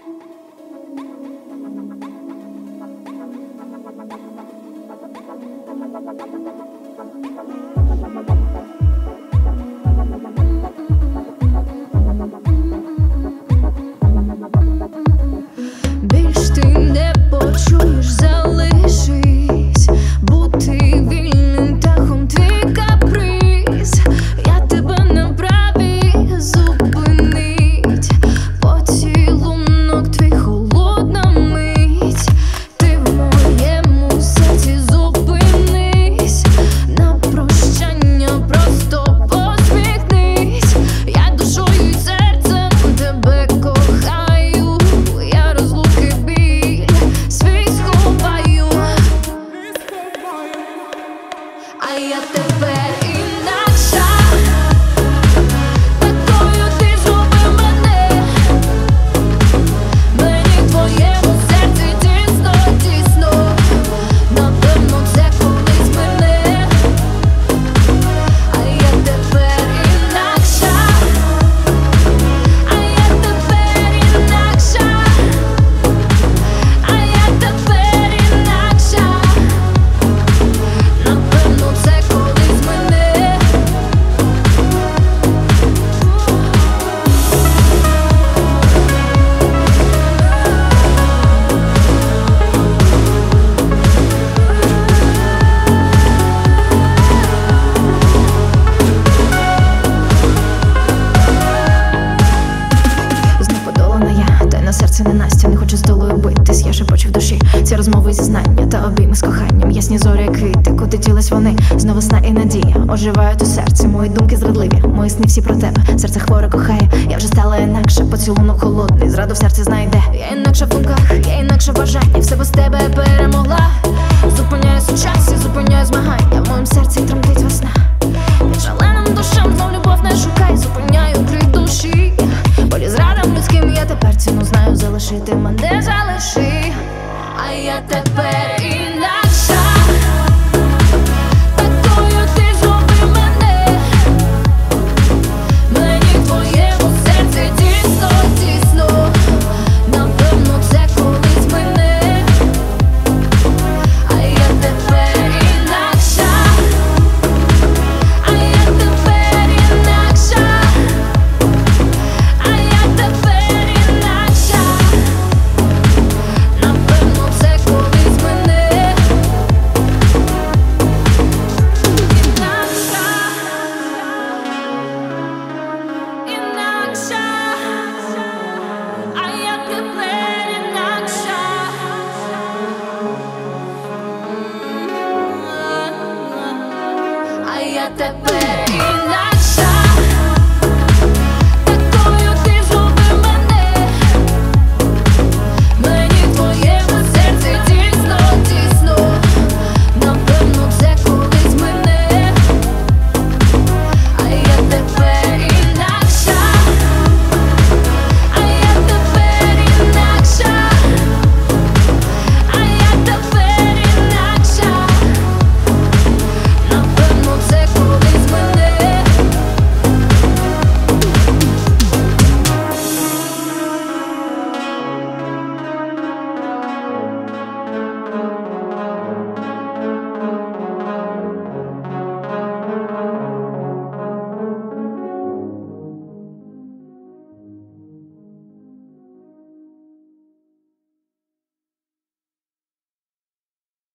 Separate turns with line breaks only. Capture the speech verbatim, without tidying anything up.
Більш ти не почуєш, залишись, бути вільним птахом твій каприз. Я тебе не вправі зупинить, поцілунок твій холодна мить. Ти в моєму серці зупинись, на прощання просто посміхнись. Я душою й серцем тебе кохаю, я розлуки біль свій сховаю, а я тепер інакша. Такою ти зробив мене, мені в твоєму серці тісно, тісно. Напевно, це колись мене, а я тепер інакша, а я тепер інакша, а я тепер інакша. Напевно, це колись мене. Знов подолана я, та й на серце не Настя. Не хочу з долою битись, я шепочу в душі ці розмови, зізнання та обійми з коханням. Ясні зорі, квіти, куди ділись вони. Знову сна і надія оживають у серці. Мої думки зрадливі, мої сни всі про тебе. Серце хворе кохає, я вже стала інакша. Поцілунок холодний, зраду в серці знайде. Я інакша в думках, я інакша в бажанні. Все без тебе перемогла. Зупиняюсь у часі, зупиняю змагання. В моєму серці тремтить весна. Під шаленим душем знов любов не шукай. Зупиняю крик душі, болі зрадам людським. Я тепер ціну знаю, залишити мене залиши, а я тепер і